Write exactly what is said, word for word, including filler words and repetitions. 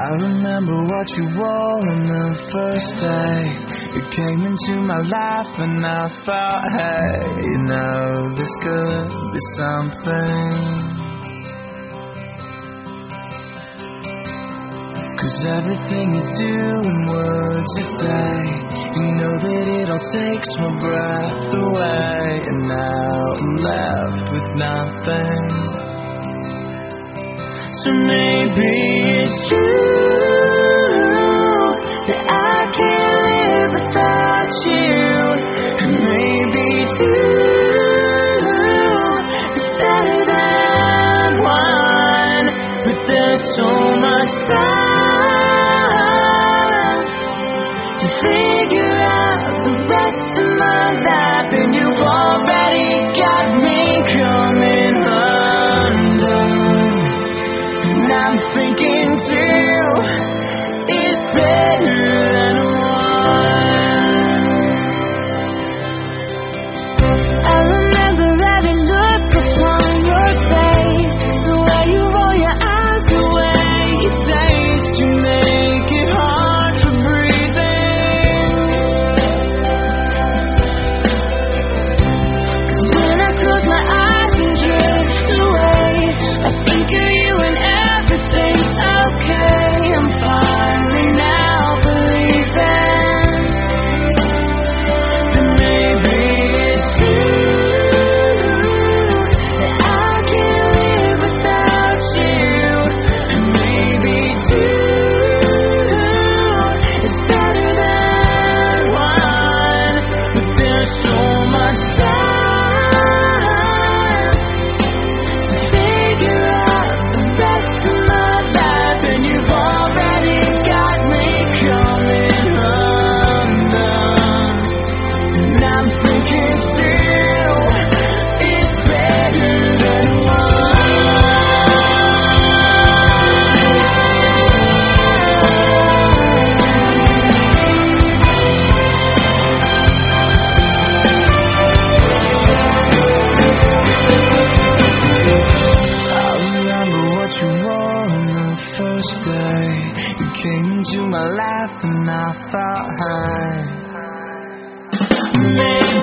I remember what you wore on the first day. You came into my life and I thought, hey, you know, this could be something. 'Cause everything you do and words you say, you know that it all takes my breath away. And now I'm left with nothing. So maybe it's true that I can't live without you. And maybe two is better than one. But there's so much time to figure out the rest of my life, and you've already got me coming undone. And I'm thinking two is better than one. I remember every look upon your face, the way you roll your eyes, the way you taste. You make it hard for breathing. 'Cause when I close my eyes and drift away, I think of you and everything's okay. I'm finally now believing that maybe it's true that I can't live without you. And maybe two is better than one. But there's so much time to figure out the rest of my life, and you've already got me coming undone. And I'm thinking two is better than I remember what you wore on the first day. You came into my life and I thought, hey, maybe